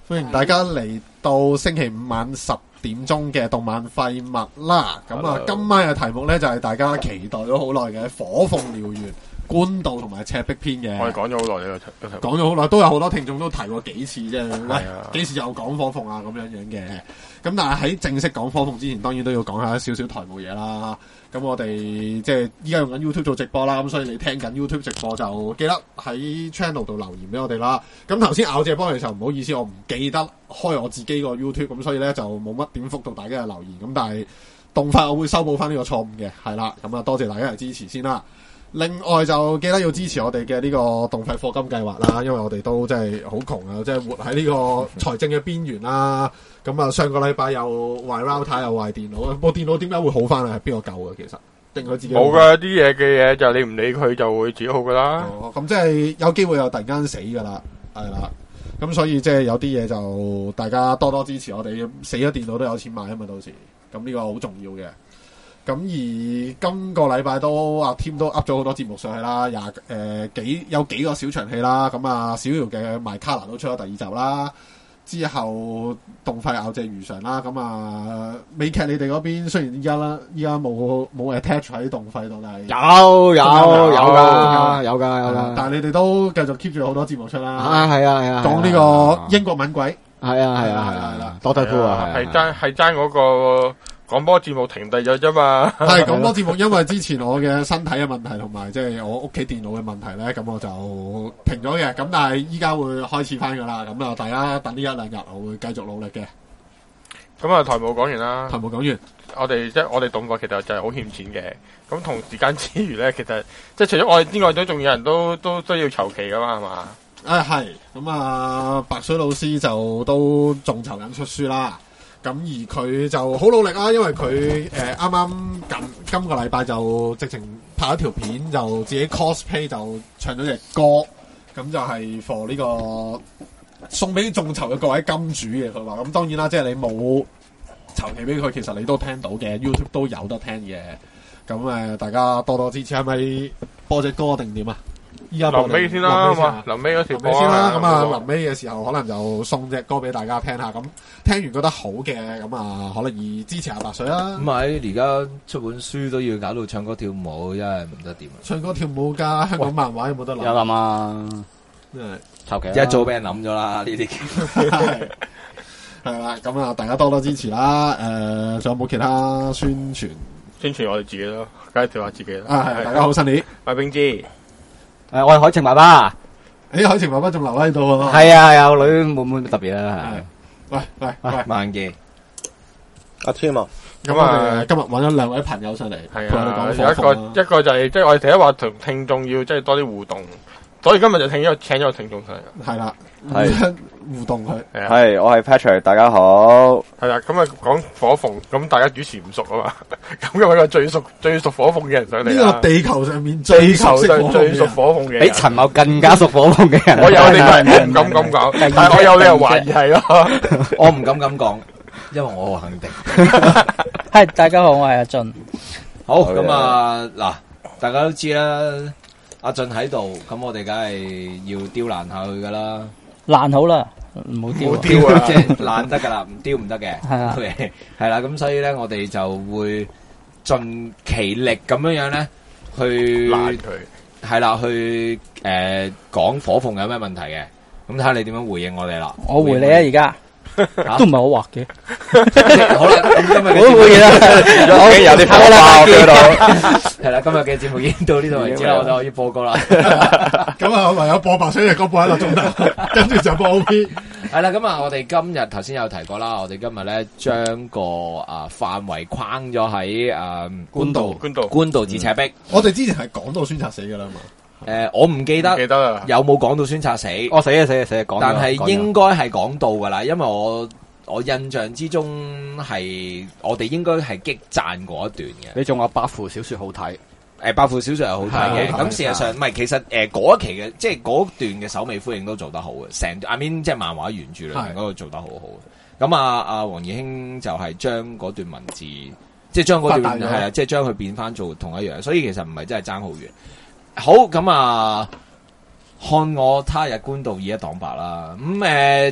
歡迎大家嚟到星期五晚10點鐘嘅動漫廢物啦。咁啊，今晚嘅題目咧就係大家期待咗好耐嘅《火鳳燎原》官道同埋赤壁篇嘅。 我哋講咗好耐呢個題目， 講咗好耐，都有好多聽眾都提過幾次啫。喂，幾時又講火鳳啊？咁樣嘅。咁但係喺正式講火鳳之前，當然都要講下少少台務嘢啦。咁我哋即係依家用緊 YouTube 做直播啦，咁所以你聽緊 YouTube 直播就記得喺 channel 度留言俾我哋啦。咁頭先咬姐幫你就唔好意思，我唔記得開我自己個 YouTube， 咁所以咧就冇乜點覆到大家嘅留言。咁但係動畫我會修補翻呢個錯誤嘅，係啦。咁啊多謝大家嘅支持先啦。另外就記得要支持我哋嘅呢個動費課金計劃啦，因為我哋都真係好窮啊，即係活喺呢個財政嘅邊緣啦。咁啊，上個禮拜又壞 router 又壞電腦，部電腦點解會好翻啊？係邊個救嘅？其實定佢自己冇噶，啲嘢嘅嘢就你唔理佢就會自己好噶啦。 哦，咁即係有機會又突然間死噶啦，係啦。咁所以即係有啲嘢就大家多多支持我哋，死咗電腦都有錢買啊嘛，到時咁呢個好重要嘅。咁而今個禮拜都阿 Tim 都 up 咗好多節目上去啦，有幾個小場戲啦，咁啊小姚嘅 My Color 都出咗第2集啦，之後動費咬謝如常啦，咁啊美劇你哋嗰邊雖然依家冇 attach 喺動費度，但係有噶，但係你哋都繼續 keep 住好多節目出啦， 係啊， 講呢個英國猛鬼， 係啦，多得夫啊， 係爭嗰個廣播節目停滯咗啫嘛， 係廣播節目，因為之前我嘅身體嘅問題同埋即係我屋企電腦嘅問題咧，咁我就停咗嘅。咁但係依家會開始翻噶啦，咁啊大家等呢1-2日，我會繼續努力嘅。 咁啊，台務講完啦， 台務講完， 我哋動畫其實就係好欠錢嘅。咁同時間之餘咧，其實即係除咗我哋之外，都仲有人都需要籌期噶嘛，係嘛？ 係咁啊，白水老師就都仲籌緊出書啦。咁而佢就好努力啦，因為佢啱啱今個禮拜就直情拍咗條片，就自己 cosplay 就唱咗隻歌，咁就係 for 呢個送俾眾籌嘅各位金主嘅。佢話咁當然啦，即係你冇籌期俾佢，其實你都聽到嘅 YouTube 都有得聽嘅。咁大家多多支持，係咪播隻歌定點啊？依家臨尾先啦，臨尾嗰條播先啦。咁啊，臨尾嘅時候可能就送隻歌俾大家聽下。咁聽完覺得好嘅，咁啊可能而支持下白水啦。 唔係，而家出本書都要搞到唱歌跳舞，真係唔得掂。 唱歌跳舞㗎，香港漫畫有冇得諗？ 有諗啊，籌期一早俾人諗咗啦，呢啲係啦。咁啊，大家多多支持啦。仲有冇其他宣傳？ 宣傳我哋自己咯，介紹下自己啦。 係大家好，新年。 阿冰芝。 我係海晴爸爸。 海晴爸爸仲留喺度喎。 係啊，我女冇特別啦。 喂， 萬記。 阿 Tim 啊， 咁啊，今日揾咗2位朋友上嚟， 係啊，有一個就係即係我哋第一話同聽眾要即係多啲互動，所以今日就請咗個聽眾上嚟。 係啦，互動佢。 係我係 Patrick， 大家好。 係啦，咁啊講火鳳，咁大家主持唔熟啊嘛，咁有一個最熟火鳳嘅人上嚟。 呢個地球上面最熟火鳳嘅， 比陳某更加熟火鳳嘅人。 我有你係唔敢咁講，但係我有你又懷疑係咯。 我唔敢咁講，因為我肯定。 係大家好，我係阿俊。 好咁啊，嗱，大家都知啦，阿俊喺度，咁我哋梗係要刁難下佢噶啦。 爛好啦，唔好丟啊！即係爛得噶啦，唔丟唔得嘅。 係啊， 係啦，咁所以咧，我哋就會盡其力咁樣咧，去爛佢。 係啦，去講火鳳有咩問題嘅。咁睇下你點樣回應我哋啦。 我回你啊，而家都唔係我畫嘅。 好啦，咁今日嘅我回啦， 有啲火爆喺度。 係啦，今日嘅節目已經到呢度為止啦，我哋可以播歌啦。 咁啊，唯有播白水嘅歌播1個鐘頭，跟住就播 OP。 係啦，咁啊，我哋今日頭先有提過啦，我哋今日咧將個範圍框咗喺官道至赤壁。 我哋之前係講到孫策死噶啦嘛。 我唔記得有冇講到孫策死。 我死啊，講。 但係應該係講到噶啦，因為我印象之中係我哋應該係激讚嗰一段嘅。 你仲話百符小說好睇？ 百符小說係好睇嘅。咁事實上唔係，其實嗰一期嘅即係嗰段嘅首尾呼應都做得好嘅，成I mean即係漫畫原著裏面嗰個做得好好嘅。咁阿黃義興就係將嗰段文字，即係將嗰段係啦，即係將佢變翻做同一樣，所以其實唔係真係爭好遠。好咁啊，看我他日官道以一擋百啦。咁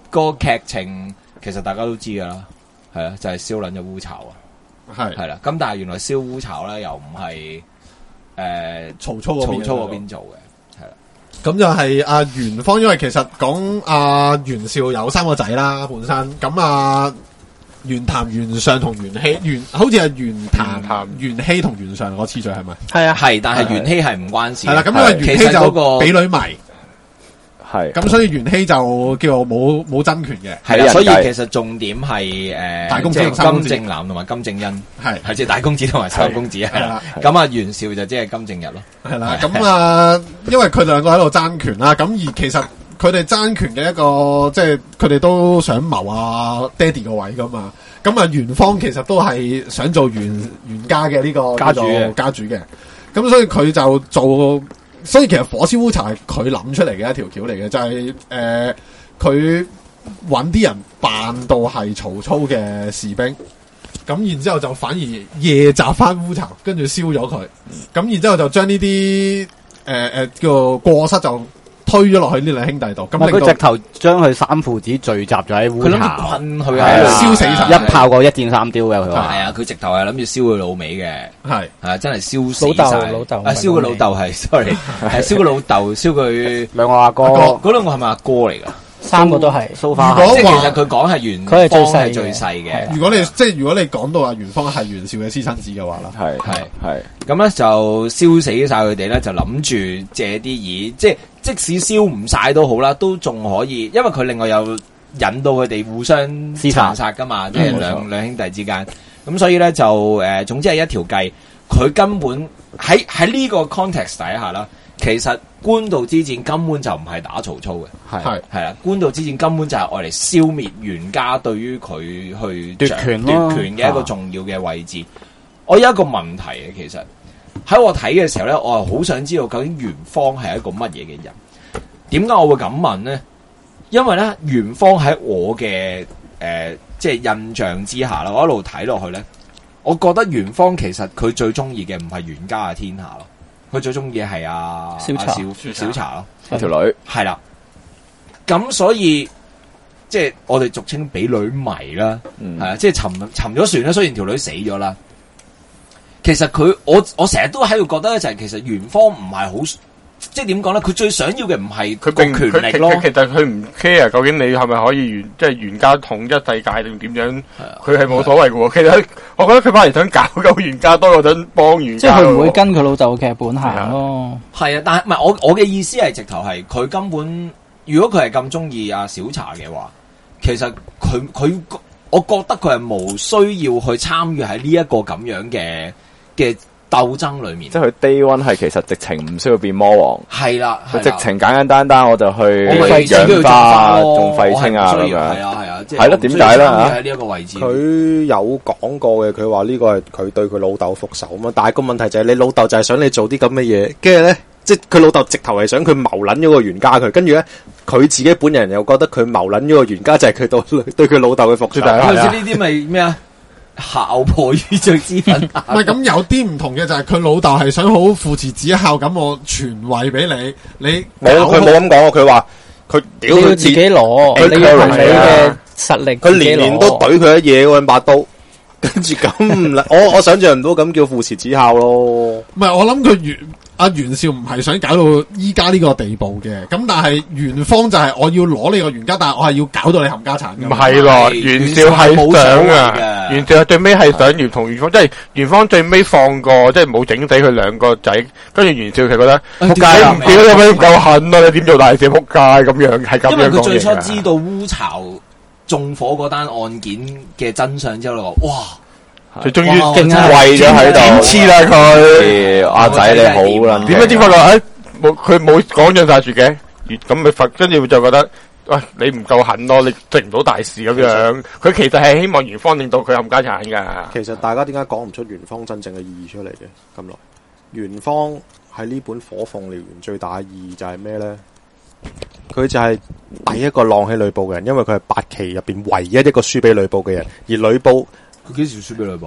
個劇情其實大家都知噶啦，係啊，就係燒撚咗烏巢啊，係啦。咁但係原來燒烏巢咧又唔係曹操嗰邊做嘅。 咁就係阿袁方，因為其實講阿袁紹有3個仔啦，本身咁袁譚、袁尚同袁熙，好似係袁譚、袁熙同袁尚個次序係咪？ 係啊， 係，但係袁熙係唔關事。 係啦，咁因為袁熙就俾女迷，係咁，所以袁熙就叫做冇爭權嘅。 係啦，所以其實重點係大公子、 金正男同埋金正恩，係即係大公子同埋細公子係啦。咁袁紹就即係金正日咯。係啦，咁因為佢兩個喺度爭權啦，咁而其實佢哋爭權嘅一個即係佢哋都想謀爹哋個位噶嘛。咁袁方其實都係想做袁家嘅呢個家主嘅。咁所以佢就做。所以其實火燒烏巢係佢諗出嚟嘅一條橋嚟嘅，就係佢揾啲人扮到係曹操嘅士兵，咁然之後就反而夜襲翻烏巢，跟住燒咗佢，咁然之後就將呢啲叫做過失就推咗落去呢兩兄弟度。咁佢直頭將佢3父子聚集咗喺烏巢， 佢諗住困佢啊， 燒死晒， 一炮過1箭3雕嘅佢話。 係啊，佢直頭係諗住燒佢老味嘅，係真係燒死晒。 老豆燒佢老豆係 sorry， 係燒佢老豆，燒佢兩個阿哥， 嗰兩個係咪阿哥嚟噶 ？3個都係。 如果即係其實佢講係袁方係最細嘅。如果你講到袁方係袁紹嘅私生子嘅話啦， 係咁咧就燒死晒佢哋咧，就諗住借啲意，即使燒唔晒都好啦，都仲可以，因為佢另外有引到佢哋互相殘殺噶嘛，即係兩兄弟之間。咁所以咧就總之係一條計，佢根本喺呢個 context 底下啦，其實官渡之戰根本就唔係打曹操嘅，係啦，官渡之戰根本就係愛嚟消滅袁家對於佢去奪權嘅一個重要嘅位置。我有一個問題嘅，其實喺我睇嘅時候咧，我係好想知道究竟袁方係一個乜嘢嘅人？點解我會咁問呢？因為咧，袁方喺我嘅即係印象之下啦，我一路睇落去咧，我覺得袁方其實佢最中意嘅唔係袁家嘅天下咯，佢最中意嘅係小茶咯， 一條女係啦。咁所以即係我哋俗稱俾女迷啦，係啊，即係沉咗船啦。雖然條女死咗啦，其實我成日都喺度覺得咧，就係其實袁方唔係好。即係點講咧？佢最想要嘅唔係佢個權力咯。 其實佢唔 care 究竟你係咪可以即係袁家統一世界定點樣？佢係冇所謂嘅喎。其實我覺得佢反而想搞鳩袁家多過想幫袁家。 即係佢唔會跟佢老豆嘅劇本行咯。 係啊，但係唔係我嘅意思係直頭係佢根本，如果佢係咁中意阿小茶嘅話，其實佢我覺得佢係冇需要去參與喺呢一個咁樣嘅鬥爭裏面， 即係佢 day one 係其實直情唔需要變魔王， 係啦， 佢直情簡簡單單我就去養花種廢青啊咁樣， 係啊， 係咯，點解咧？ 喺呢一個位置， 佢有講過嘅，佢話呢個係佢對佢老豆復仇啊嘛。但係個問題就係你老豆就係想你做啲咁嘅嘢，跟住咧，即係佢老豆直頭係想佢謀撚咗個袁家佢，跟住咧佢自己本人又覺得佢謀撚咗個袁家就係佢對佢老豆嘅復仇。 好似呢啲咪咩啊？孝婆於罪之分， 唔係咁有啲唔同嘅就係佢老豆係想好父慈子孝咁，我傳位俾你冇佢冇咁講，佢話佢屌佢自己攞，你要憑你嘅實力， 佢年年都懟佢一嘢嗰把刀，跟住咁我想象唔到咁叫父慈子孝咯。 唔係我諗佢阿袁紹唔係想搞到依家呢個地步嘅，咁但係袁方就係我要攞你個袁家，但係我係要搞到你冚家產。 唔係咯，袁紹係想啊，袁紹最尾係想袁同袁方，即係袁方最尾放過，即係冇整死佢兩個仔，跟住袁紹其實覺得仆街啊，屌你咪唔夠狠啊！你點做大事仆街咁樣，係咁樣講嘢。 因為佢最初知道烏巢縱火嗰單案件嘅真相之後，哇！ 佢終於跪咗喺度， 點黐啦佢阿仔你好啦， 點解知發覺佢冇講盡晒住嘅，咁咪罰，跟住就覺得喂你唔夠狠咯，你做唔到大事咁樣。佢其實係希望袁方令到佢冚家產噶。 其實大家點解講唔出袁方真正嘅意義出嚟嘅咁耐？袁方喺呢本《火鳳燎原》最大嘅意義就係咩咧？佢就係第一個浪起呂布嘅人，因為佢係8期入邊唯一一個輸俾呂布嘅人，而呂布。 佢幾時輸俾呂布？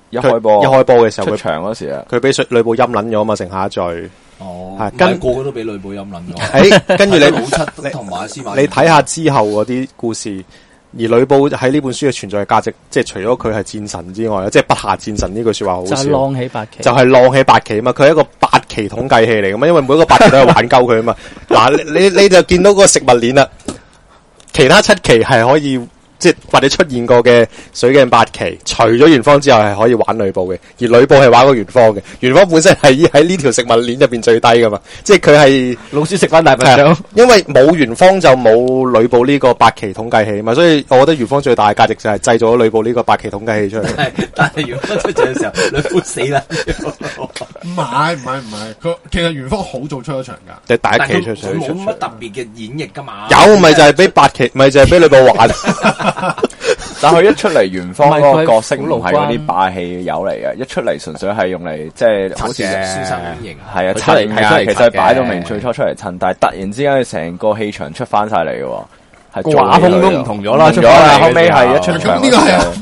一開波嘅時候， 出場嗰時啊， 佢俾呂布陰撚咗嘛，剩下一句。 哦， 係跟個個都俾呂布陰撚咗。 跟住你老七同埋司馬， 你睇下之後嗰啲故事，而呂布喺呢本書嘅存在價值，即係除咗佢係戰神之外，即係筆下戰神呢句說話好少。 就係浪起八旗， 就係浪起八旗啊嘛，佢係一個八旗統計器嚟噶嘛，因為每一個八旗都係玩鳩佢啊嘛。嗱，你就見到嗰個食物鏈啦，其他七旗係可以。即係或者出現過嘅水鏡八旗，除咗元芳之外係可以玩呂布嘅，而呂布係玩過元芳嘅。元芳本身係喺呢條食物鏈入邊最低噶嘛，即係佢係老鼠食翻大笨象。 因為冇元芳就冇呂布呢個八旗統計器嘛，所以我覺得元芳最大嘅價值就係製造咗呂布呢個八旗統計器出嚟。 但係元芳出場嘅時候，呂布死啦。 唔係，佢其實元芳好早出咗場㗎。 即係第一期出場， 冇乜特別嘅演繹㗎嘛。 有咪就係俾八旗，咪就係俾呂布玩。 但佢一出嚟，元芳嗰個角色唔係嗰啲霸氣友嚟嘅，一出嚟純粹係用嚟即係好似書生型， 係啊襯㗎，其實擺到明最初出嚟襯，但係突然之間佢成個氣場出翻晒嚟嘅喎，係個畫風都唔同咗啦，出咗啦，後尾係一出場呢個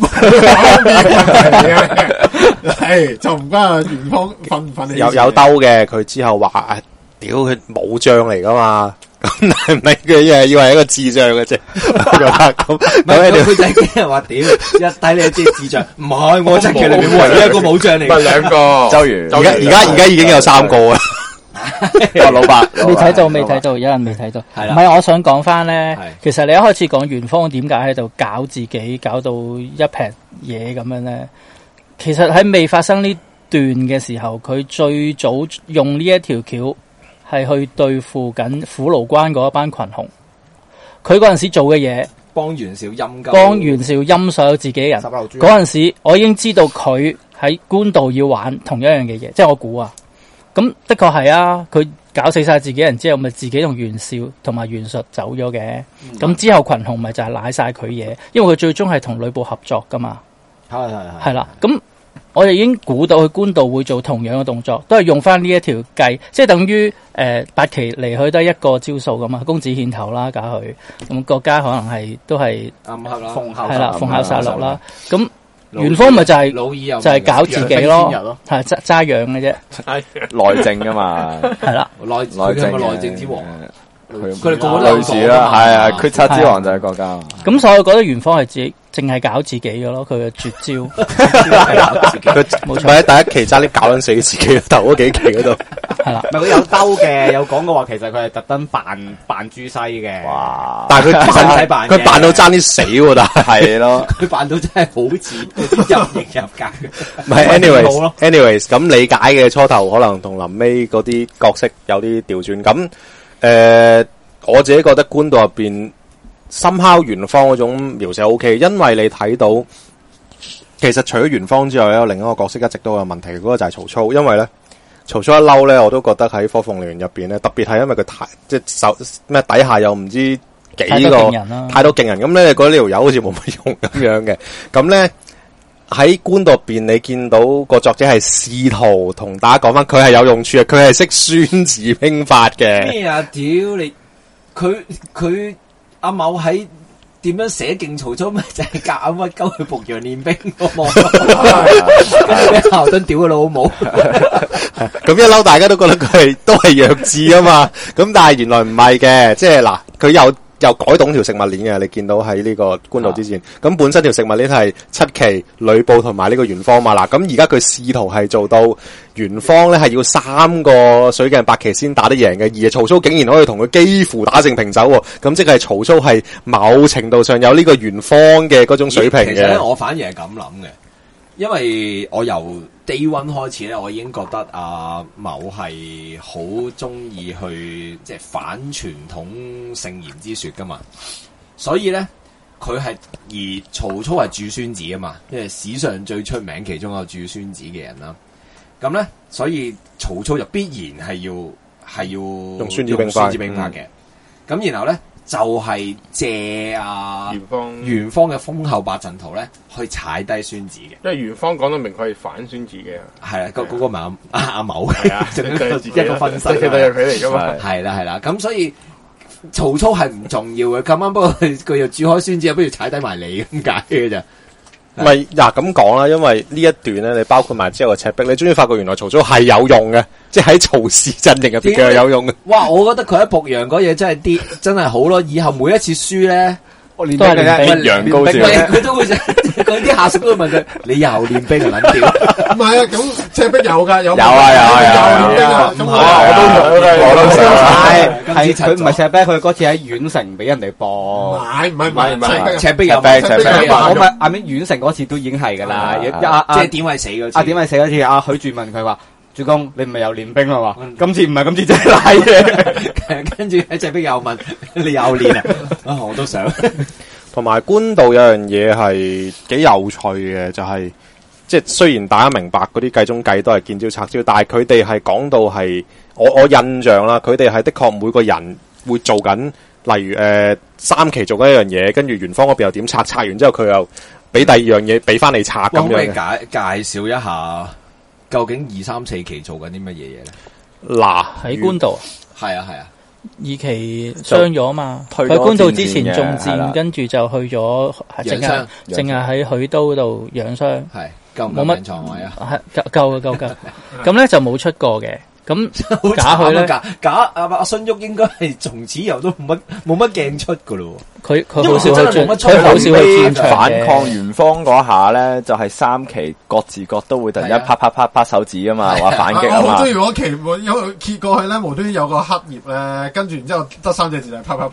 係就唔關元芳瞓唔瞓有兜嘅，佢之後話屌佢武將嚟噶嘛。咁係咪佢以為係一個智障嘅啫？咁佢仔驚人話屌，一睇你就知智障。唔係，我真係裏面唯一一個武將嚟。 唔係兩個， 周瑜。而家已經有3個啦。 老伯未睇到，有人未睇到。 係啦， 唔係，我想講翻咧，其實你一開始講元芳點解喺度搞自己，搞到一撇嘢咁樣咧？其實喺未發生呢段嘅時候，佢最早用呢一條橋。係去對付緊虎牢關嗰一班群雄，佢嗰陣時做嘅嘢， 幫袁紹陰所有自己人。嗰陣時我已經知道佢喺官渡要玩同一樣嘅嘢，即係我估啊。咁的確係啊，佢搞死晒自己人之後，咪自己同袁紹同埋袁術走咗嘅。咁之後群雄咪就係賴晒佢嘢，因為佢最終係同呂布合作噶嘛。係啦，咁。我哋已經估到佢官渡會做同樣嘅動作，都係用翻呢一條計，即係等於八旗嚟去都係一個招數咁啊，公子獻頭啦，搞佢咁國家可能係都係暗黑啦， 係啦，奉孝殺戮啦。咁元芳咪就係搞自己咯，係揸樣嘅啫， 內政噶嘛， 係啦， 內政之王。佢哋個個類似啦，係啊，決策之王就係國家。 咁所以我覺得元芳係自己淨係搞自己嘅咯，佢嘅絕招。 佢冇錯，喺第一期差啲搞撚死自己頭嗰幾期嗰度。 係啦， 唔係佢有兜嘅，有講過話，其實佢係特登扮朱西嘅。 哇！但係佢扮到爭啲死喎，但係咯， 佢扮到真係好似入型入格嘅。 唔係 anyways 咁理解嘅初頭可能同臨尾嗰啲角色有啲調轉咁。我自己覺得官渡入邊深敲元芳嗰種描寫 OK， 因為你睇到其實除咗元芳之外，有另一個角色一直都有問題，嗰個就係曹操。因為咧曹操一嬲咧，我都覺得喺火鳳燎原入邊咧，特別係因為佢即係手咩底下又唔知幾個太多勁人，咁咧你覺得呢條友好似冇乜用咁樣嘅，咁咧。喺官渡入邊，你見到個作者係試圖同大家講翻，佢係有用處嘅，佢係識孫子兵法嘅。 咩啊？屌你！佢阿某喺點樣寫勁曹操咪就係夾硬屈鳩去濮陽練兵個嘛？跟住俾校敦屌佢老母。 咁一嬲，大家都覺得佢都係弱智啊嘛。咁但係原來唔係嘅，即係嗱，佢又改動條食物鏈嘅，你見到喺呢個官渡之戰，咁本身條食物鏈係七騎、呂布同埋呢個元芳嘛，嗱，咁而家佢試圖係做到元芳咧係要3個水鏡八旗先打得贏嘅，而曹操竟然可以同佢幾乎打成平手，咁即係曹操係某程度上有呢個元芳嘅嗰種水平嘅。 其實咧，我反而係咁諗嘅，因為我由 Day One 開始咧，我已經覺得阿某係好中意去即係反傳統聖賢之說噶嘛，所以咧佢係而曹操係著孫子啊嘛，因為史上最出名其中一個著孫子嘅人啦。咁咧，所以曹操就必然係要用孫子兵法嘅。咁然後咧就係借元芳嘅封後八陣圖咧去踩低孫子嘅， 因為元芳講到明佢係反孫子嘅， 係啊，嗰個咪阿某係啊， 一個分身， 其實係佢嚟噶嘛， 係啦，咁所以曹操係唔重要嘅，咁啱不過佢又煮開孫子，不如踩低埋你咁解嘅咋。 唔係嗱咁講啦，因為呢一段咧，你包括埋之後嘅赤壁，你終於發覺原來曹操係有用嘅，即係喺曹氏陣營入邊佢係有用嘅。 哇！我覺得佢喺濮陽嗰嘢真係好咯，以後每一次輸咧。我練都係練兵羊高照， 佢都會嗰啲下屬都會問佢：你又練兵啊？撚屌！ 唔係啊，咁赤壁有㗎，有我都想係佢唔係赤壁，佢嗰次喺縣城俾人哋播。 唔係赤壁有， 我咪阿邊縣城嗰次都已經係㗎啦。 即係典韋死嗰次。 典韋死嗰次，阿許褚問佢話：主公，你唔係又練兵啦嘛？今次唔係，今次真係拉嘢。 跟住喺赤壁又問：你又練啊？我都想。 同埋官渡有樣嘢係幾有趣嘅，就係即係雖然大家明白嗰啲計中計都係見招拆招，但係佢哋係講到係我印象啦，佢哋係的確每個人會做緊，例如三期做緊一樣嘢，跟住元芳嗰邊又點拆，拆完之後佢又俾第二樣嘢俾翻你拆咁樣嘅。 介紹一下，究竟2、3、4期做緊啲乜嘢嘢咧？ 嗱， 喺官渡係啊。 2期傷咗嘛， 去去官渡之前中係啦箭，跟住就去咗淨係喺許都度養傷， 係夠冇乜床位啊？ 係夠咁咧就冇出過嘅。咁假佢咧， 假阿荀彧應該係從此以後都冇乜鏡出噶咯。 佢好少去因為佢真係冇乜出佢好少去戰場反嘅抗元芳嗰下咧，就係3期各自各都會突然間啪手指啊嘛，話反擊啊嘛我好中。意嗰期，因為揭過去咧，無端端有個黑頁咧，跟住然之後得3隻字就係啪。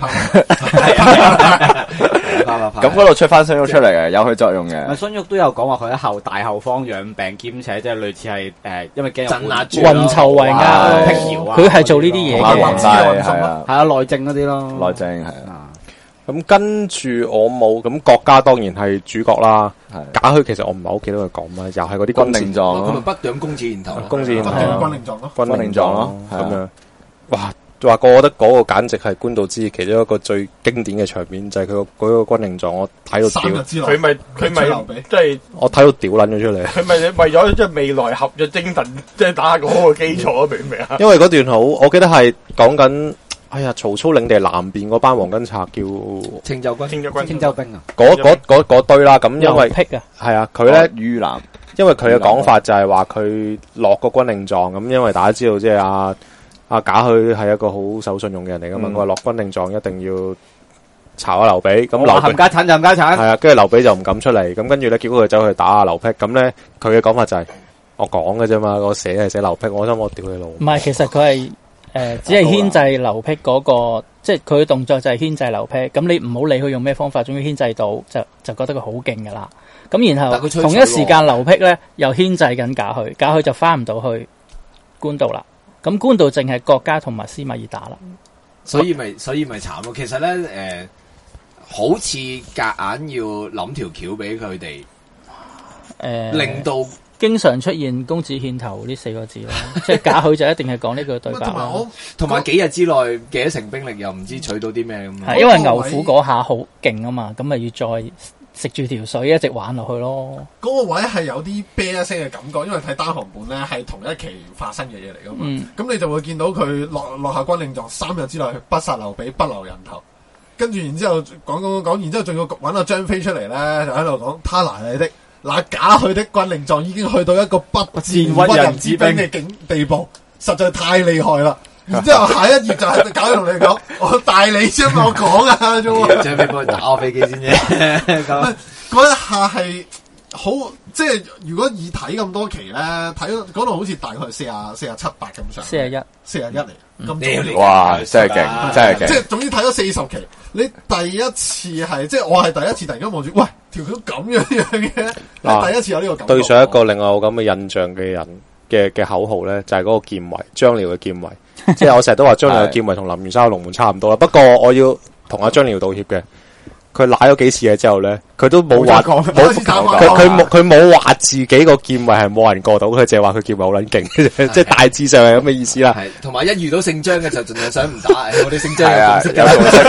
咁嗰度出翻荀彧出嚟嘅，有佢作用嘅。 荀彧都有講話佢喺大後方養病，兼且即係類似係因為驚鎮壓住運籌帷幄， 闢謠啊， 佢係做呢啲嘢嘅。 係啊，內政嗰啲咯， 內政係啊。 咁跟住我冇咁郭嘉當然係主角啦。賈詡其實我唔係好記得佢講乜，又係嗰啲軍令狀佢咪北仰公子巖頭咯， 公子巖頭軍令狀咯， 軍令狀咯係啊咁樣。哇！話過，我覺得嗰個簡直係官渡之其中一個最經典嘅場面，就係佢嗰個軍令狀，我睇到 3日屌， 之內佢咪即係我睇到屌撚咗出嚟。 佢咪為咗即係未來合約精神，即係打下個好嘅基礎，明唔明啊？ 因為嗰段好，我記得係講緊，哎呀，曹操領地南邊嗰班黃巾賊叫青州軍， 青州兵啊， 嗰堆啦。咁因為僻啊， 係啊，佢咧於南， 因為佢嘅講法就係話佢落個軍令狀咁，因為大家知道即係阿賈詡係一個好守信用嘅人嚟噶嘛，佢話落軍令狀一定要查下劉備，咁劉備冚家產就冚家產， 係啊，跟住劉備就唔敢出嚟，咁跟住咧結果佢走去打阿劉辟，咁咧佢嘅講法就係我講嘅啫嘛，我寫係寫劉辟，我心我屌你老母， 唔係，其實佢係只係牽制劉辟嗰個，即係佢嘅動作就係牽制劉辟。咁你唔好理佢用咩方法，總之牽制到就覺得佢好勁噶啦。咁然後同一時間劉辟咧又牽制緊賈詡，賈詡就翻唔到去官渡啦。咁官渡淨係郭嘉同埋司馬懿打啦， 所以咪慘咯。其實咧好似夾硬要諗條橋俾佢哋，令到經常出現公子獻頭呢4個字咯，即係賈詡就一定係講呢句對白咯。 同埋幾日之內幾多成兵力又唔知取到啲咩咁。 係因為牛虎嗰下好勁啊嘛，咁咪要再食住條水一直玩落去咯。 嗰個位係有啲啤一聲嘅感覺，因為睇單行本咧係同一期發生嘅嘢嚟噶嘛。咁你就會見到佢落下軍令狀3日之內不殺劉備，不留人頭。跟住然之後講，然之後仲要揾阿張飛出嚟咧，就喺度講他來你的嗱賈詡的軍令狀已經去到一個不戰屈人之兵嘅地步，實在太厲害啦。然之後下一頁就係賈詡同你講，我帶你啫嘛，我講啊啫喎。 張飛幫佢打我飛機先啫。 嗰一下係好，即係如果以睇咁多期咧，睇嗰度好似大概47、8咁上。41嚟，咁哇，真係勁，真係勁。 即係總之睇咗40期，你第一次係即係我係第一次突然間望住，喂條橋咁樣嘅，第一次有呢個感覺。 對上一個令我有咁嘅印象嘅人嘅口號咧，就係嗰個劍圍，張遼嘅劍圍。即係我成日都話張遼嘅劍圍同林源山嘅龍門差唔多啦。不過我要同阿張遼道歉嘅，佢賴咗幾次嘢之後咧，佢都冇話佢冇話自己個劍圍係冇人過到，佢淨係話佢劍圍好撚勁，即係大致上係咁嘅意思啦。 係同埋一遇到姓張嘅就盡量想唔打，我哋姓張嘅共識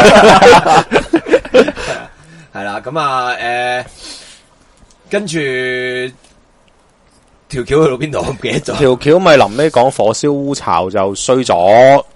嘅。係啦，咁啊跟住條橋去到邊度？我唔記得咗。 條橋咪臨尾講火燒烏巢就衰咗，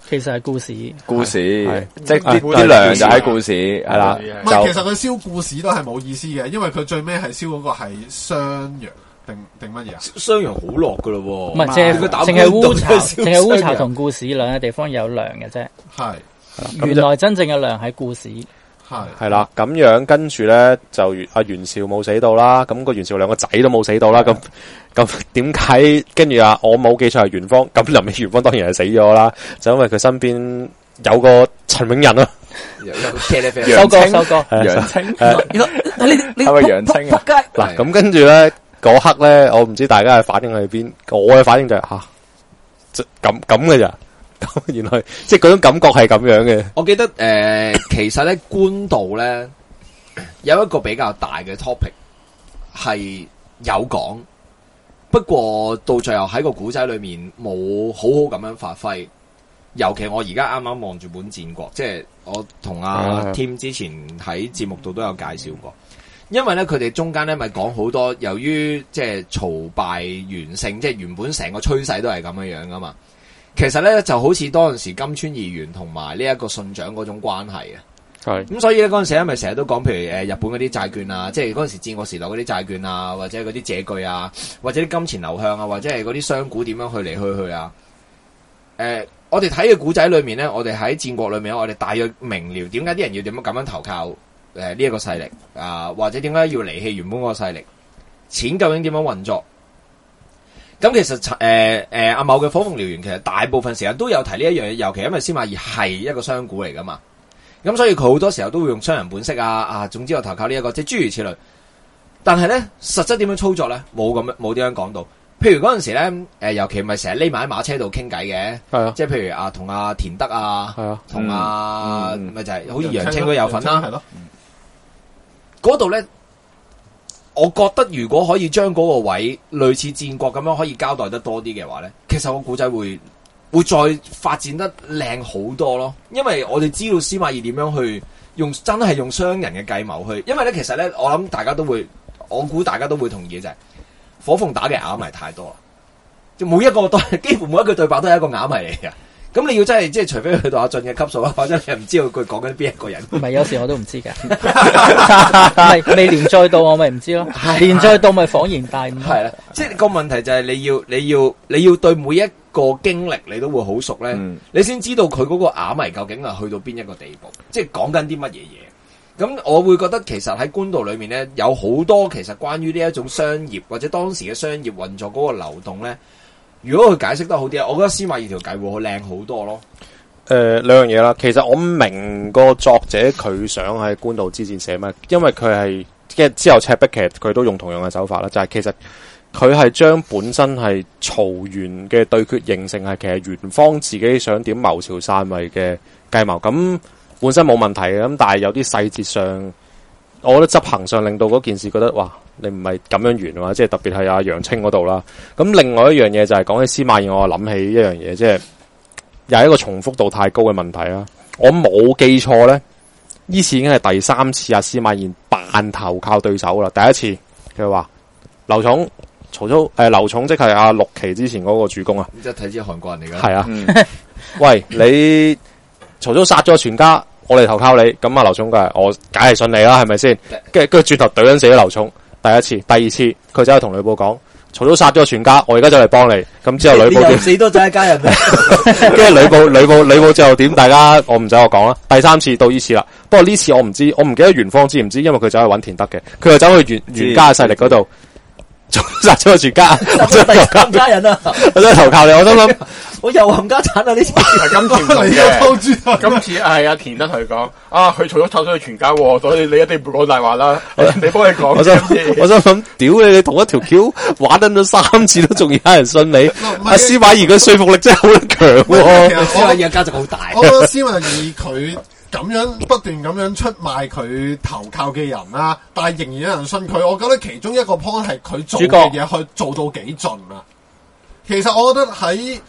其實係故事， 即係啲糧就喺故事係啦。 唔係，其實佢燒故事都係冇意思嘅，因為佢最尾係燒嗰個係雙羊定乜嘢啊？ 雙羊好落噶咯喎， 唔係淨係烏巢同故事兩個地方有糧嘅啫。 係原來真正嘅糧喺故事。 係啦，咁樣跟住咧就阿袁紹冇死到啦，咁個袁紹兩個仔都冇死到啦，咁點解跟住啊？我冇記錯係袁方，咁臨尾袁方當然係死咗啦，就因為佢身邊有個陳永仁啊， 收哥， 楊青， 你係咪楊青啊？ 嗱，咁跟住咧嗰刻咧，我唔知大家嘅反應喺邊，我嘅反應就係咁嘅咋。原來即係嗰種感覺係咁樣嘅。 我記得其實咧官道咧有一個比較大嘅 topic 係有講，不過到最後喺個古仔裏面冇好好咁樣發揮。尤其我而家啱啱望住本戰國，即係我同阿 Tim 之前喺節目度都有介紹過。因為咧佢哋中間咧咪講好多，由於即係曹敗袁勝，即係原本成個趨勢都係咁樣樣噶嘛。其實咧就好似當陣時金川義元同埋呢一個信長嗰種關係啊，係咁所以咧嗰陣時咧咪成日都講，譬如日本嗰啲債券啊，即係嗰陣時戰國時代嗰啲債券啊，或者嗰啲借據啊，或者啲金錢流向啊，或者係嗰啲商股點樣去嚟去啊。我哋睇嘅古仔裏面咧，我哋喺戰國裏面，我哋大約明了點解啲人要點樣咁樣投靠呢一個勢力啊，或者點解要離棄原本嗰個勢力，錢究竟點樣運作？咁其實阿某嘅火鳳燎原其實大部分時間都有提呢一樣嘢，尤其因為司馬懿係一個商賈嚟噶嘛，咁所以佢好多時候都會用商人本色總之我投靠呢一個，即係諸如此類。但係咧實質點樣操作咧，冇點樣講到。譬如嗰陣時咧，尤其咪成日匿埋喺馬車度傾偈嘅，係啊，即係譬如同阿田德啊，係啊，同咪就係好似楊青都有份啦，係咯。嗰度咧。我覺得如果可以將嗰個位類似戰國咁樣可以交代得多啲嘅話咧，其實個古仔會再發展得靚好多咯。因為我哋知道司馬懿點樣去真係用商人嘅計謀去，因為咧其實咧我諗大家都會，我估大家都會同意嘅就係火鳳打嘅啞謎太多啦，就每一個幾乎每一句對白都係一個啞謎嚟嘅。咁你要真係即係除非去到阿晉嘅級數啦，或者你唔知道佢講緊邊一個人。 唔係有時我都唔知㗎，係未連載到我咪唔知咯，連載到咪恍然大悟。 係啦，即係個問題就係你要對每一個經歷你都會好熟咧，你先知道佢嗰個啞謎究竟係去到邊一個地步，即係講緊啲乜嘢嘢。咁我會覺得其實喺官道裏面咧有好多其實關於呢一種商業或者當時嘅商業運作嗰個流動咧。如果佢解釋得好啲，我覺得司馬懿條計會好靚好多咯。 兩樣嘢啦，其實我明個作者佢想喺官道之戰寫乜，因為佢係即係之後赤壁其實佢都用同樣嘅手法啦，就係其實佢係將本身係曹袁嘅對決形成係其實袁方自己想點謀朝篡位嘅計謀，咁本身冇問題嘅，咁但係有啲細節上，我覺得執行上令到嗰件事覺得哇，你唔係咁樣完啊，即係特別係阿楊青嗰度啦。咁另外一樣嘢就係講起司馬懿，我諗起一樣嘢，即係又係一個重複度太高嘅問題啦。我冇記錯咧，呢次已經係第3次阿司馬懿扮投靠對手啦。第一次佢話劉琮、曹操，劉琮即係阿陸琪之前嗰個主公啊。 即係睇知韓國人嚟㗎。 係啊，喂，你曹操殺咗全家。我嚟投靠你，咁啊劉琮我梗係信你啦，係咪先？跟住轉頭懟緊死咗劉琮。第一次、第二次，佢走去同呂布講，曹操殺咗全家，我而家就嚟幫你。咁之後呂布死多咗一家人咩？ 跟住呂布之後點？大家我唔使我講啦。第3次到呢次啦，不過呢次我唔知，我唔記得袁方知唔知，因為佢走去揾田德嘅，佢又走去袁家嘅勢力嗰度。殺咗個全家， 第家人啊！ 我真係投靠你，我都諗， 我又冚家產啊！呢次係金田嘅，今次係阿田德同佢講，佢除咗偷咗佢全家，所以你一定唔會講大話啦。你幫佢講， 我想諗，屌你同一條橋玩緊咗3次都仲有人信你，阿司馬懿嘅說服力真係好強。 司馬懿嘅價值好大。 我覺得司馬懿佢。咁樣不斷咁樣出賣佢投靠嘅人啦，但係仍然有人信佢。我覺得其中一個 point 係佢做嘅嘢去做到幾盡啊！其實我覺得喺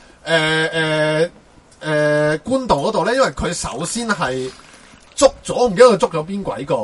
官道嗰度咧，因為佢首先係捉咗，我唔記得佢捉咗邊鬼個，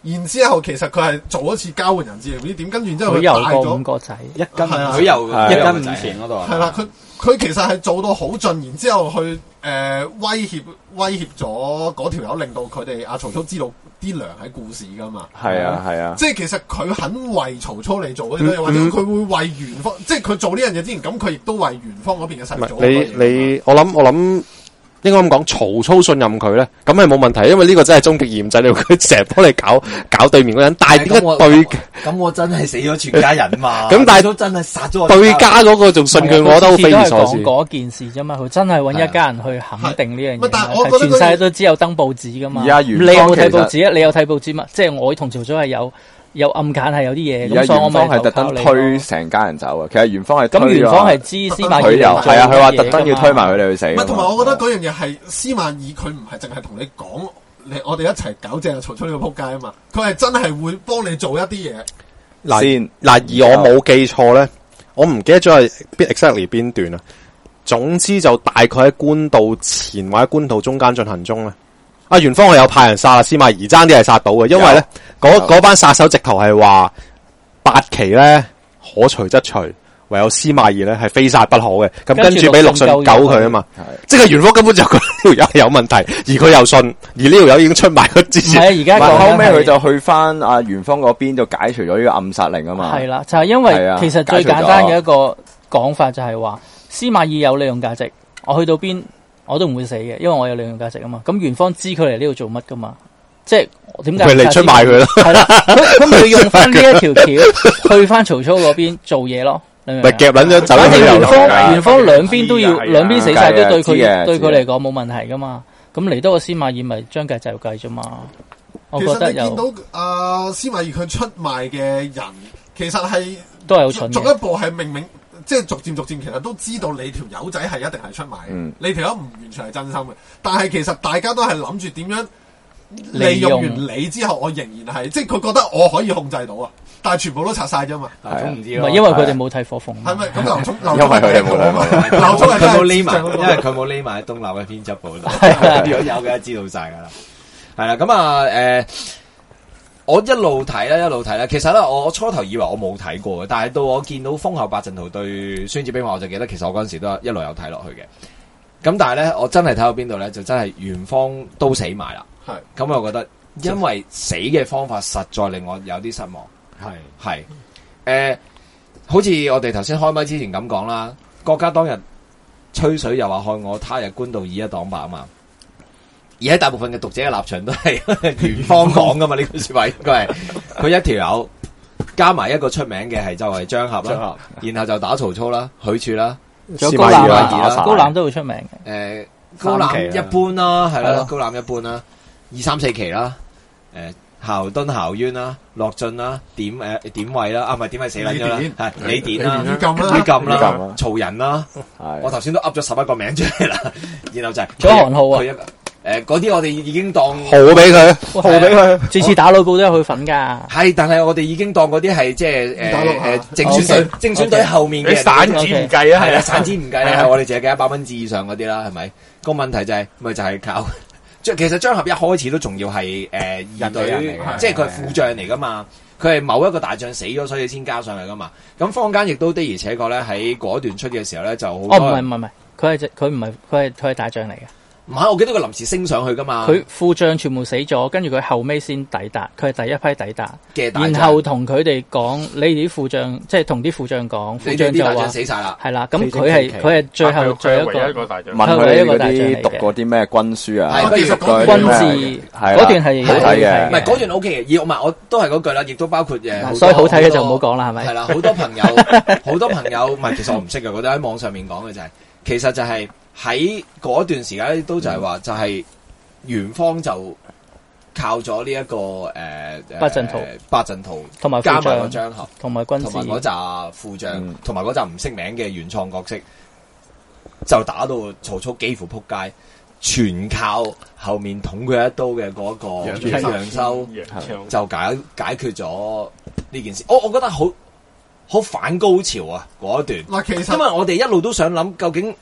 然之後其實佢係做一次交換人質唔知點，跟住然之後佢佢有個帶咗 5個仔， 一斤係啊佢又 1斤5錢嗰度係啦，佢其實係做到好盡，然之後去威脅咗嗰條友，令到佢哋阿曹操知道啲糧喺故事噶嘛。 係啊， 即係其實佢肯為曹操嚟做嗰啲嘢，或者佢會為袁方，即係佢做呢樣嘢之前，咁佢亦都為袁方嗰邊嘅實做。 我諗。應該咁講，曹操信任佢咧，咁係冇問題，因為呢個真係終極驗制，佢成日幫你搞對面嗰人。但係點解咁我真係死咗全家人嘛？ 咁但係都真係殺咗我對家嗰個仲信佢，我覺得好匪夷所思。 講嗰件事啫嘛，佢真係揾一家人去肯定呢樣嘢。 但係我覺得全世界都知有登報紙噶嘛。 而家你有冇睇報紙啊？你有睇報紙嘛？即係我同曹操係有暗揀係有啲嘢。 而家袁方係特登推成家人走啊！其實袁方係咁，袁方係知司馬懿佢又係啊，佢話特登要推埋佢哋去死。 唔係，同埋我覺得嗰樣嘢係司馬懿，佢唔係淨係同你講，我哋一齊搞正曹操呢個撲街啊嘛！佢係真係會幫你做一啲嘢。 嗱，而我冇記錯咧，我唔記得咗係 exactly 邊段啦。總之就大概喺官渡前或者官渡中間進行中咧。阿袁方係有派人殺啦，司馬懿爭啲係殺到嘅，因為咧嗰班殺手直頭係話八旗咧可除則除，唯有司馬懿咧係非殺不可嘅。咁跟住俾陸遜救佢啊嘛，即係袁方根本就佢呢條友係有問題，而佢又信，而呢條友已經出賣佢之前。 係啊，而家講後尾佢就去翻阿袁方嗰邊就解除咗呢個暗殺令啊嘛。 係啦，就係因為其實最簡單嘅一個講法就係話司馬懿有利用價值，我去到邊我都唔會死嘅，因為我有利用價值啊嘛。咁袁方知佢嚟呢度做乜噶嘛？即係點解？ 佢嚟出賣佢咯。 係啦，佢咪用翻呢一條橋去翻曹操嗰邊做嘢咯。咪夾撚咗走咗去袁方兩邊都要兩邊死晒都對佢嚟講冇問題噶嘛。咁嚟多個司馬懿咪將計就計啫嘛。我覺得其實你見到司馬懿佢出賣嘅人，其實係都係好蠢嘅。 逐一步係明。即係逐漸，其實都知道你條友仔係一定係出賣，你條友唔完全係真心嘅。但係其實大家都係諗住點樣利用完你之後，我仍然係即係佢覺得我可以控制到啊！但係全部都拆晒啫嘛。 劉聰唔知咯，唔係因為佢哋冇睇火鳳。 係咪咁？劉聰因為佢哋冇睇嘛。 劉聰係佢冇匿埋，因為佢冇匿埋喺東立嘅編輯部度。如果有嘅，知道晒㗎啦。係啦，咁啊我一路睇啦。其實咧，我初頭以為我冇睇過嘅，但係到我見到封后八陣圖對孫子兵法，我就記得其實我嗰陣時都一路有睇落去嘅。咁但係咧，我真係睇到邊度咧，就真係袁方都死埋啦。 係。 咁我覺得，因為死嘅方法實在令我有啲失望。係。好似我哋頭先開麥之前咁講啦，國家當日吹水又話害我，他日官渡以一黨百啊嘛。而喺大部分嘅讀者嘅立場都係袁方講噶嘛，呢句說話應該係佢一條友加埋一個出名嘅係就係張合啦，然後就打曹操啦、許褚啦、 仲有高覽啦，高覽都會出名嘅。 高覽一般啦，係啦，高覽一般啦，2、3、4期啦，侯惇、侯淵啦、樂進啦、典韋啦，唔係典韋死撚咗啦，係李典啦、李禁啦、曹仁啦，我頭先都噏咗11個名出嚟啦，然後就係仲有韓浩啊。 嗰啲我哋已經當號俾佢， 次次打呂布都有佢份噶。 係，但係我哋已經當嗰啲係即係正選隊後面嘅散子唔計啊， 係啊，散子唔計咧，係我哋淨係計100蚊至以上嗰啲啦，係咪？個問題就係咪就係靠，其實張合一開始都仲要係二隊，即係佢係副將嚟噶嘛，佢係某一個大將死咗，所以先加上去噶嘛。咁坊間亦都的而且確咧喺嗰段出嘅時候咧就好多。 唔係，佢係大將嚟嘅。 唔係，我記得佢臨時升上去噶嘛。 佢副將全部死咗，跟住佢後尾先抵達，佢係第一批抵達嘅。 然後同佢哋講，你哋啲副將，即係同啲副將講，副將就話死晒啦。 係啦，咁佢係最後最後一個大將。 問佢嗰啲讀過啲咩軍書啊？ 軍事嗰段係好睇嘅， 唔係嗰段 O K 嘅。唔係我都係嗰句啦，亦都包括所以好睇嘅就唔好講啦，係咪？ 係啦，好多朋友唔係，其實我唔識嘅，我都喺網上面講嘅就係，其實就係。喺嗰段時間都就係話，就係袁方就靠咗呢一個八陣圖， 同埋加埋個張合， 同埋軍事， 同埋嗰紮副將，同埋嗰紮唔識名嘅原創角色，就打到曹操幾乎撲街，全靠後面捅佢一刀嘅嗰個楊修就解決咗呢件事。我覺得好反高潮啊！嗰一段，因為我哋一路都想諗究竟。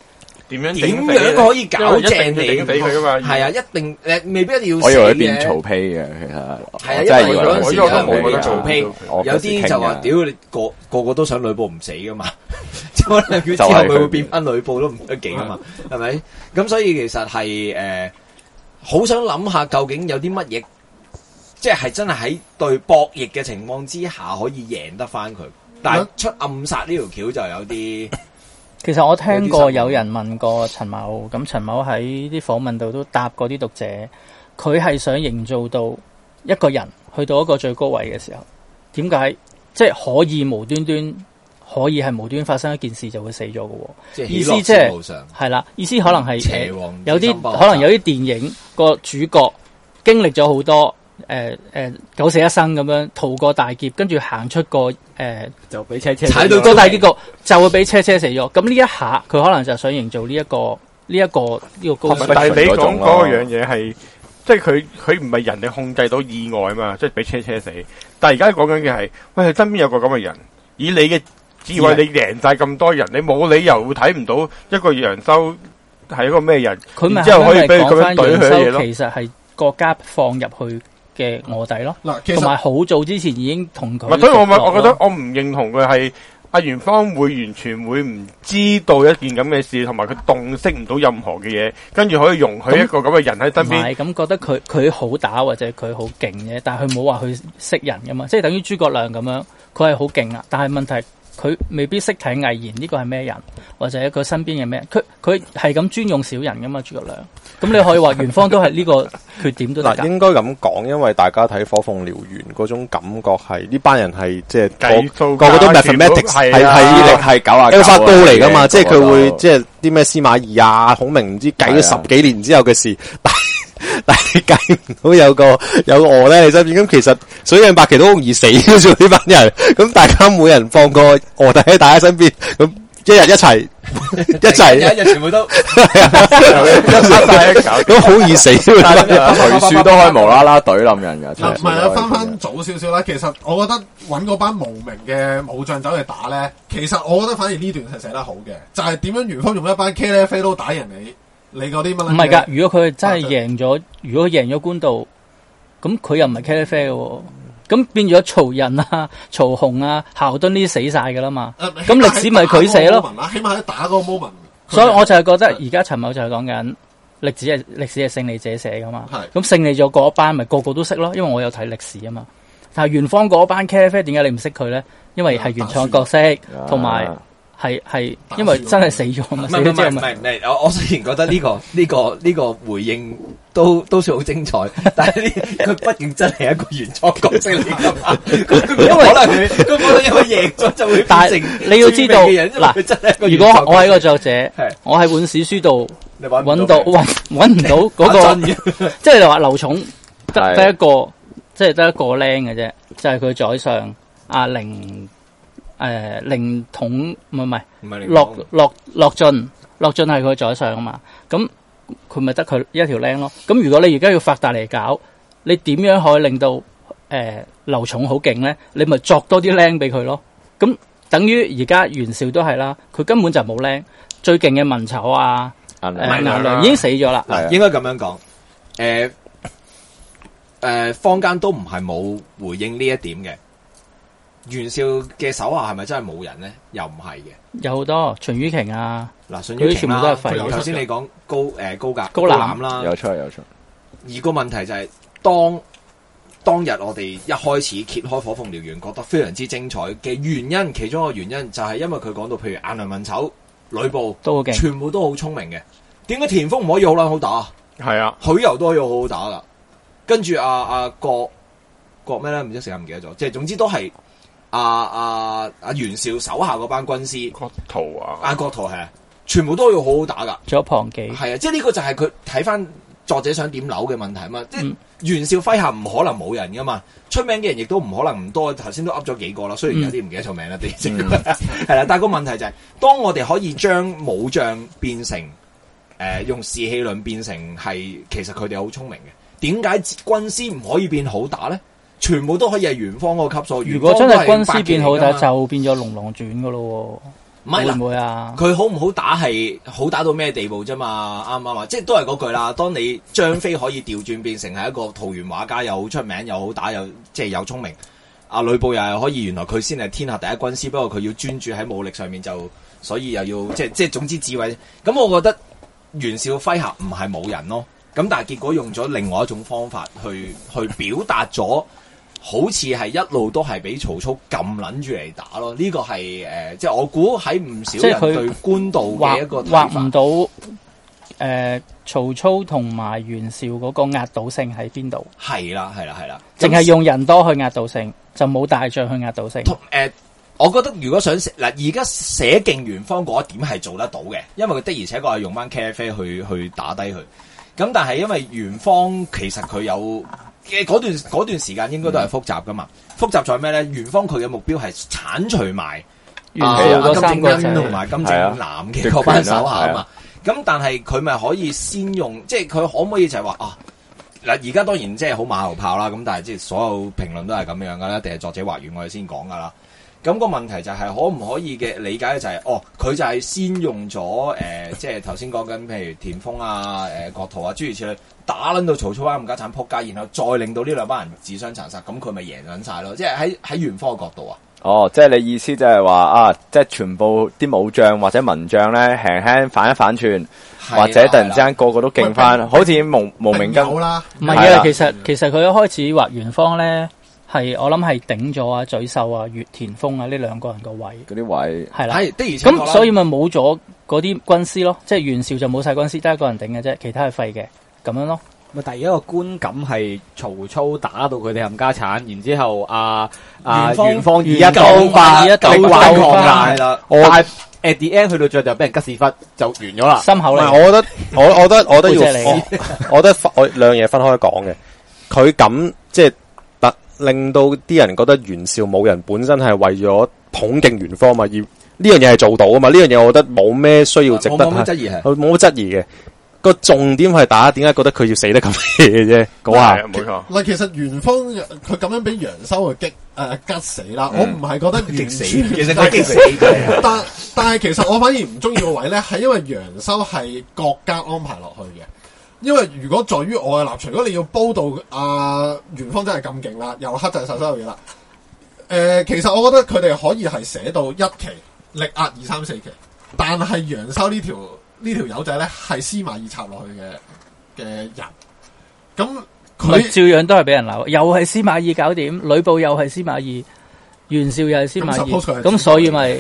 點樣點樣可以搞正你？ 整死佢噶嘛？ 係啊，一定未必一定要我以為死嘅。 變曹丕嘅，其實係啊， 我真係以為嗰陣時有人我覺得曹丕，有啲就話屌你個個都想呂布唔死噶嘛，可能佢之後佢會變翻呂布都唔得勁啊嘛，係咪？咁所以其實係好想諗下究竟有啲乜嘢，即係真係喺對博弈嘅情況之下可以贏得翻佢，但係出暗殺呢條橋就有啲。 其實我聽過有人問過陳某，咁陳某喺啲訪問度都答過啲讀者，佢係想營造到一個人去到一個最高位嘅時候，點解即係可以無端端可以係無端發生一件事就會死咗嘅喎？意思即係啦，意思可能係有啲可能有啲電影個主角經歷咗好多九死一生咁樣逃過大劫，跟住行出個就俾車踩到個大結局，就會俾車死咗。咁呢一下佢可能就想營造呢一個高手。 但係你講嗰樣嘢係，即係佢唔係人哋控制到意外啊嘛，即係俾車死。但係而家講緊嘅係，喂，身邊有個咁嘅人，以你嘅智慧，你贏晒咁多人，你冇理由會睇唔到一個楊修係一個咩人，然之後可以俾佢咁樣懟佢嘅嘢咯。 其實係國家放入去嘅臥底咯，同埋好早之前已經同佢。 所以我覺得我唔認同佢係阿元芳會完全會唔知道一件咁嘅事，同埋佢洞悉唔到任何嘅嘢，跟住可以容許一個咁嘅人喺身邊。唔係咁覺得佢好打或者佢好勁嘅，但係佢冇話佢識人噶嘛，即係等於諸葛亮咁樣，佢係好勁啊，但係問題。佢未必識睇魏延呢個係咩人，或者佢身邊嘅咩人，佢係咁專用小人噶嘛，諸葛亮。咁你可以話元芳都係呢個缺點都得。 嗱，應該咁講，因為大家睇《火鳳燎原》嗰種感覺係呢班人係即係個個都 mathematics 係係 alpha 高嚟噶嘛，即係佢會即係啲咩司馬懿啊、孔明唔知計咗10幾年之後嘅事。但係計唔到有個鵝咧喺身邊，咁其實水鏡白旗都好容易死嘅啫呢班人，咁大家每人放個鵝仔喺大家身邊，咁一日一齊， 一日全部都咁好易死， 隨處都可以無啦啦懟冧人噶。 唔係啊，翻早少少啦。其實我覺得揾嗰班無名嘅武將走去打咧，其實我覺得反而呢段係寫得好嘅，就係點樣元芳用一班茄喱啡都打贏你嗰啲乜？ 唔係㗎，如果佢真係贏咗，如果贏咗官渡，咁佢又唔係茄喱啡嘅喎，咁變咗曹仁啊、曹洪啊、夏侯惇呢啲死晒㗎啦嘛。咁歷史咪佢寫咯。 起碼喺打嗰個 moment。 所以我就係覺得而家陳某就係講緊歷史係勝利者寫㗎嘛。咁勝利咗嗰班咪個個都識咯，因為我有睇歷史啊嘛。但係元芳嗰班茄喱啡點解你唔識佢咧？因為係原創角色同埋。係，因為真係死咗嘛？ 唔係，我雖然覺得呢個回應都算好精彩，但係佢畢竟真係一個原創角色嚟㗎嘛。因為可能佢因為贏咗就會變成你要知道嗱，如果我係個作者，我喺本史書度揾唔到嗰個，即係你話劉琮得一個，即係得一個僆嘅啫，就係佢宰相阿凌。凌統唔係樂進係佢宰相啊嘛，咁佢咪得佢一條僆咯。咁如果你而家要發達嚟搞，你點樣可以令到劉琮好勁咧？你咪作多啲僆俾佢咯。咁等於而家袁紹都係啦，佢根本就冇僆，最勁嘅文醜啊、顏良已經死咗啦。 應該咁樣講，坊間都唔係冇回應呢一點嘅。袁紹嘅手下係咪真係冇人咧？又唔係嘅， 有好多秦于瓊啊， 秦于瓊全部都係廢。 頭先你講高覽啦， 有出。 而個問題就係當日我哋一開始揭開《火鳳燎原》，覺得非常之精彩嘅原因，其中一個原因就係因為佢講到，譬如顏良、文醜、呂布都好勁， 全部都好聰明嘅。點解田豐唔可以好撚好打？ 係啊， 許攸都可以好好打噶。跟住郭咩咧？唔知成日唔記得咗。即係總之都係。袁紹手下嗰班軍師， 郭圖啊， 郭圖係，全部都要好好打噶。 仲有龐紀， 係啊，即係呢個就係佢睇翻作者想點扭嘅問題啊嘛。即係袁紹麾下唔可能冇人噶嘛，出名嘅人亦都唔可能唔多。頭先都噏咗幾個啦，雖然有啲唔記得錯名啦，係啦。但係個問題就係，當我哋可以將武將變成用士氣論變成係，其實佢哋好聰明嘅。點解軍師唔可以變好打咧？全部都可以係元芳嗰個級數。 如果真係軍師變好打，就變咗《龍狼傳》噶咯。 唔係會唔會啊？ 佢好唔好打係好打到咩地步啫嘛？啱唔啱啊？即係都係嗰句啦。當你張飛可以調轉變成係一個桃園畫家，又好出名，又好打，又即係又聰明。阿呂布又係可以，原來佢先係天下第一軍師，不過佢要專注喺武力上面所以又要即係總之智慧。咁我覺得袁紹麾下唔係冇人咯。咁但係結果用咗另外一種方法去表達咗。好似係一路都係俾曹操撳撚住嚟打咯，呢個係即係我估喺唔少人對官道嘅一個睇法。 畫唔到曹操同埋袁紹嗰個壓倒性喺邊度？ 係啦， 淨係用人多去壓倒性，就冇大將去壓倒性。 我覺得如果想嗱，而家寫勁袁方嗰一點係做得到嘅，因為佢的而且確係用翻 KFA 去打低佢。咁但係因為袁方其實佢有。嗰段時間應該都係複雜噶嘛，複雜在咩咧？袁方佢嘅目標係剷除埋袁紹金正恩同埋金正男嘅嗰班手下啊嘛。咁但係佢咪可以先用，即係佢可唔可以就係話啊嗱？而家當然即係好馬後炮啦。咁但係即係所有評論都係咁樣噶啦，定係作者畫完我哋先講噶啦。咁個問題就係可唔可以嘅理解就係佢就係先用咗即係頭先講緊譬如田豐啊、郭圖啊諸如此類。打撚到曹操啱冚家鏟仆街，然後再令到呢兩班人自相殘殺，咁佢咪贏撚晒咯？即係喺袁方嘅角度啊！ 即係你意思就係話啊，即係全部啲武將或者文將咧，輕輕反一反串，或者突然之間個個都勁翻，好似無名根啦。 唔係啊，其實佢一開始畫袁方咧，係我諗係頂咗啊沮授啊、田豐啊呢兩個人個位。 嗰啲位係啦， 的而且咁所以咪冇咗嗰啲軍師咯，即係袁紹就冇晒軍師，得一個人頂嘅啫，其他係廢嘅。咁樣咯， 咪第一個觀感係曹操打到佢哋冚家產，然之後袁方以一刀法力挽狂瀾啦。但係 at the end 去到最後就俾人吉屎忽就完咗啦。 心口嚟。 我覺得我兩樣嘢分開講嘅。佢咁即係令到啲人覺得袁紹武人本身係為咗捧勁袁方嘛，而呢樣嘢係做到啊嘛。呢樣嘢我覺得冇咩需要值得冇乜質疑係， 冇乜質疑嘅。個重點係大家點解覺得佢要死得咁嘢啫？嗰下冇錯。 嗱，其實袁方佢咁樣俾楊修去吉死啦，我唔係覺得激死， 其實佢激死但係其實我反而唔中意個位咧，係因為楊修係國家安排落去嘅。因為如果在於我嘅立場，如果你要煲到袁方真係咁勁啦，又克制晒所有嘢啦，其實我覺得佢哋可以係寫到一期力壓2、3、4期，但係楊修呢條友仔咧係司馬懿插落去嘅人，咁佢照樣都係俾人鬧，又係司馬懿搞掂，呂布又係司馬懿，袁紹又係司馬懿，咁所以咪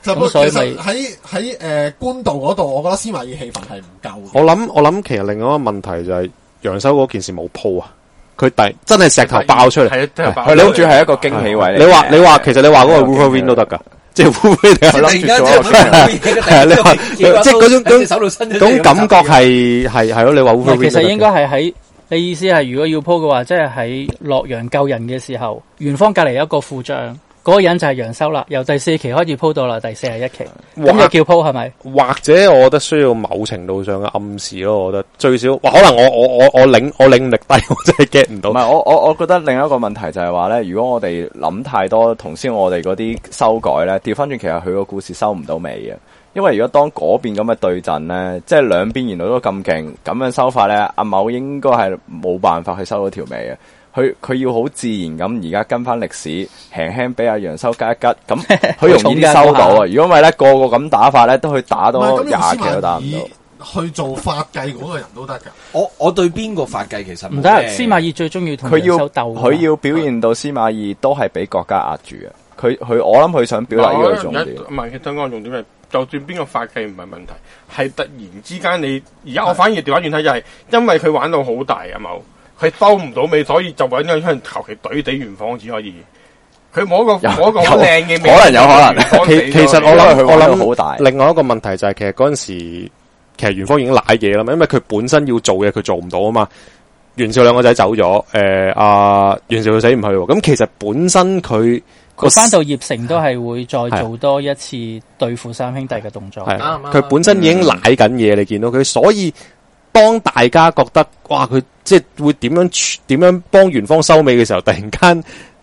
喺官道嗰度，我覺得司馬懿氣氛係唔夠。 我諗其實另外一個問題就係楊修嗰件事冇鋪啊，佢真係石頭爆出嚟， 佢諗住係一個驚喜位。 你話其實你話嗰個 Wolverine 都得㗎。即係 Wolverine 係諗住咗，係你話即係嗰種感覺係咯。你話 Wolverine 其實應該係喺你意思係，如果要鋪嘅話，即係喺洛陽救人嘅時候，袁方隔離有一個副將，嗰個人就係楊修啦。由第4期開始鋪到啦第41期，咁就叫鋪係咪？ 或者我覺得需要某程度上嘅暗示咯。我覺得最少，可能我領力低，我真係 get 唔到。 唔係我覺得另一個問題就係話咧，如果我哋諗太多，同先我哋嗰啲修改咧，調翻轉其實佢個故事收唔到尾嘅。因為如果當嗰邊咁嘅對陣咧，即係兩邊原來都咁勁，咁樣收法咧，阿某應該係冇辦法去收到條尾嘅。佢要好自然咁而家跟翻歷史，輕輕俾阿楊修吉一吉，咁佢容易啲收到啊！如果唔係咧，個個咁打法咧，都去打多20期都打唔到。 去做法計嗰個人都得㗎。 我對邊個法計其實唔得。司馬懿最中意同楊修鬥。 佢要表現到司馬懿都係俾國家壓住嘅。我諗佢想表達呢個重點。 唔係，其實講重點係，就算邊個法計唔係問題，係突然之間你而家我反而調翻轉睇，就係因為佢玩到好大啊冇。佢收唔到尾，所以就揾咗出求其懟死袁方只可以。佢冇一個好靚嘅尾， 可能有可能。 其實我諗好大。 另外一個問題就係其實嗰陣時，其實袁方已經賴嘢啦嘛，因為佢本身要做嘢佢做唔到啊嘛。袁紹兩個仔走咗，袁紹佢死唔去喎。咁其實本身佢翻到鄴城都係會再做多一次對付三兄弟嘅動作。 佢本身已經賴緊嘢，你見到佢，所以當大家覺得哇佢即係會點樣幫袁方收尾嘅時候，突然間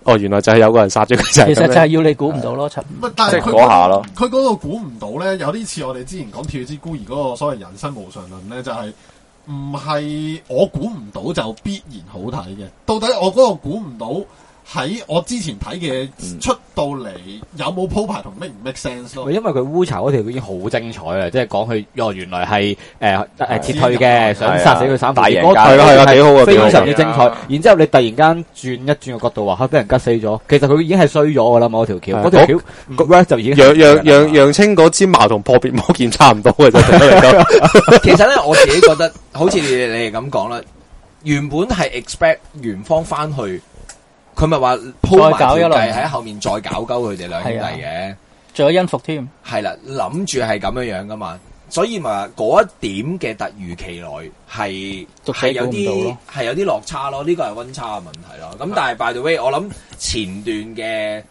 哦，原來就係有個人殺咗佢就係咁樣。 其實就係要你估唔到咯， 但係即係嗰下咯。 佢嗰度估唔到咧，有啲似我哋之前講《跳之孤兒》嗰個所謂人生無常論咧，就係唔係我估唔到就必然好睇嘅。到底我嗰個估唔到喺我之前睇嘅出到嚟有冇鋪排同 make 唔 make sense 咯？ 因為佢烏巢嗰條已經好精彩啦，即係講佢原來係撤退嘅，想殺死佢3大贏家， 係啦，幾好啊， 非常之精彩。然之後你突然間轉一轉個角度話，俾人吉死咗，其實佢已經係衰咗噶啦嘛，嗰條橋，嗰條橋個 work 就已經楊青嗰支矛同破別魔劍差唔多嘅啫，嚟講。 其實咧，我自己覺得好似你哋咁講啦，原本係 expect 元芳翻去。佢咪話鋪埋條計喺後面再搞鳩佢哋兩兄弟嘅， 仲有恩福添， 係啦，諗住係咁樣樣噶嘛，所以咪話嗰一點嘅突如其來係有啲落差咯，呢個係溫差嘅問題咯。咁但係 by the way，我諗前段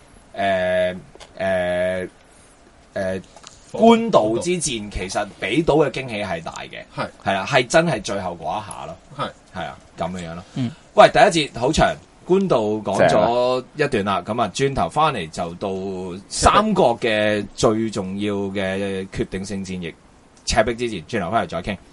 嘅官道之戰其實俾到嘅驚喜係大嘅，係啦，係真係最後嗰一下咯，係啊咁樣樣咯。喂，第一節好長。官道講咗一段啦，咁啊轉頭翻嚟就到三國嘅最重要嘅決定性戰役赤壁之戰，轉頭翻嚟再傾。